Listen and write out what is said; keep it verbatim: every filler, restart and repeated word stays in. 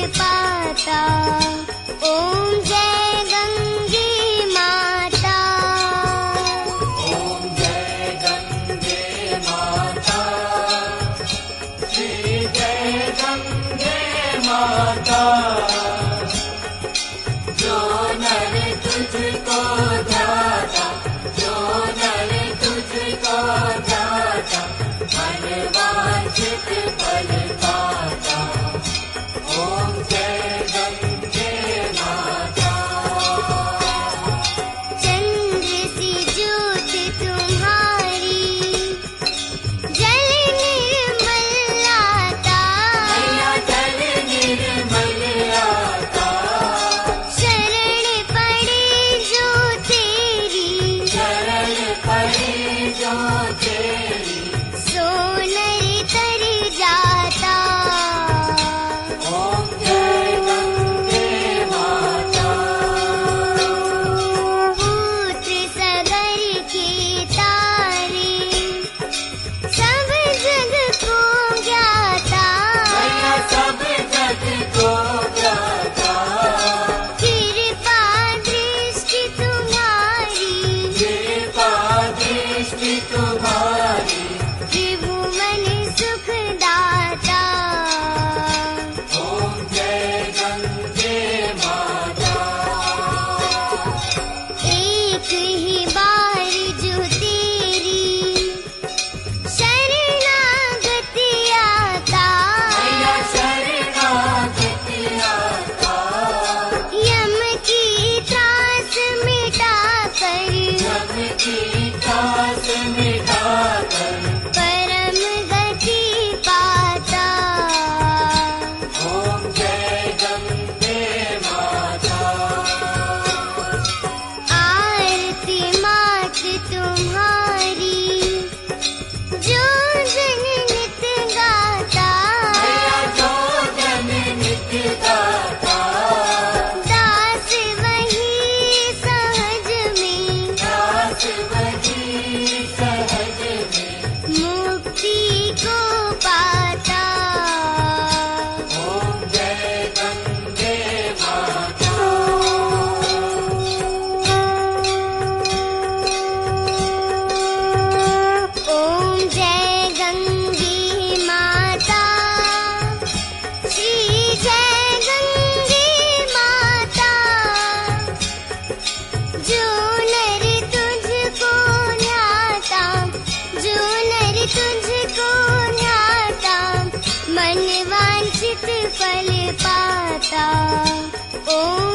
पाता। ओम जय गंगे माता। ओम जय गंगे माता, श्री जय गंगे माता। जो नर तुझको ध्याता, जो नर तुझको ध्याता, मन वांछित फल पाता। ओम जय गंगे माता। चंद्र सी ज्योत तुम्हारी, जल निर्मल आता। मैया जल निर्मल आता। शरण पड़े जो तेरी, शरण पड़े जो तेरी, सो नर तर जाता। ओम जय गंगे माता। पुत्र सगर के तारे, सब जग को ज्ञाता। मैया सब जग को ज्ञाता। कृपा दृष्टि तुम्हारी, कृपा दृष्टि तुम्हारी, त्रिभुवन सुख दाता। ओम जय गंगे माता। एक ही बार जो तेरी शरणागति आता। मैया शरणागति आता। यम की त्रास मिटा कर, जग की त्रास मिटाकर, परम गति पाता। ओम जय गंगे माता। आरती मात तुम्हारी, जो जन नित गाता। मैया जो जन नित्य गाता, दास वही सहज में, दास वही सहज में, मुक्ति को पाता। ओम जय गंगे माता। ओम जय गंगे माता, श्री जय गंगे माता। जो नर तुझको ध्याता, जो नर तुझको ध्याता, मन वांछित फल पाता। ओम